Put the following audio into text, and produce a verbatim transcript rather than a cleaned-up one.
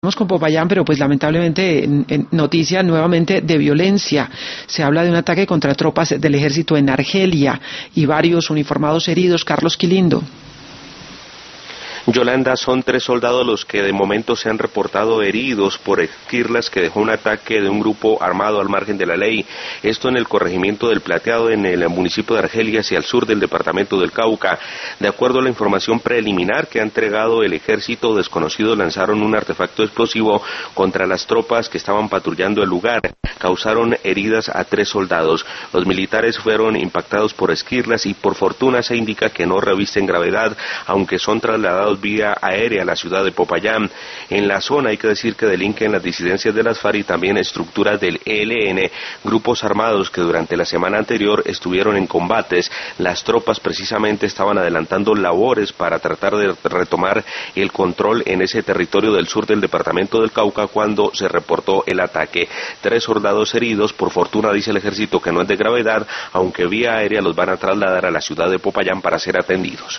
con Popayán, pero pues lamentablemente en, en noticia nuevamente de violencia. Se habla de un ataque contra tropas del ejército en Argelia y varios uniformados heridos. Carlos Quilindo. Yolanda, son tres soldados los que de momento se han reportado heridos por Esquirlas, que dejó un ataque de un grupo armado al margen de la ley. Esto en el corregimiento del Plateado, en el municipio de Argelia, hacia el sur del departamento del Cauca. De acuerdo a la información preliminar que ha entregado el ejército, desconocidos lanzaron un artefacto explosivo contra las tropas que estaban patrullando el lugar. Causaron heridas a tres soldados. Los militares fueron impactados por Esquirlas y por fortuna se indica que no revisten gravedad, aunque son trasladados vía aérea a la ciudad de Popayán. En la zona hay que decir que delinquen las disidencias de las FARC y también estructuras del E L N, grupos armados que durante la semana anterior estuvieron en combates. Las tropas precisamente estaban adelantando labores para tratar de retomar el control en ese territorio del sur del departamento del Cauca cuando se reportó el ataque. Tres soldados heridos, por fortuna dice el ejército que no es de gravedad, aunque vía aérea los van a trasladar a la ciudad de Popayán para ser atendidos.